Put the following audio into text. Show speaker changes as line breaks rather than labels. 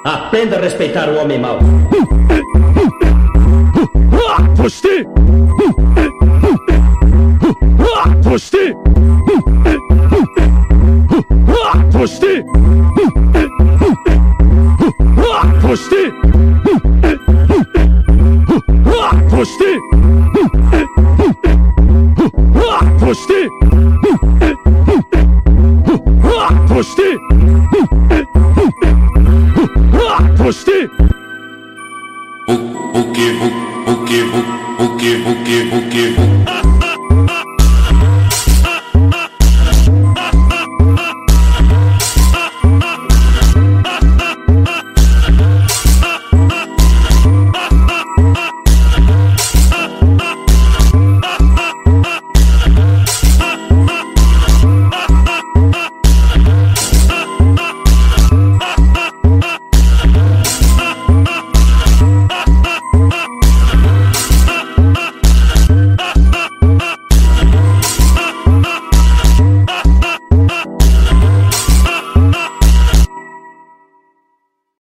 Aprenda a respeitar o homem mau.
Você! Você! Você! Você! Você! Você! Você! Você!
O que?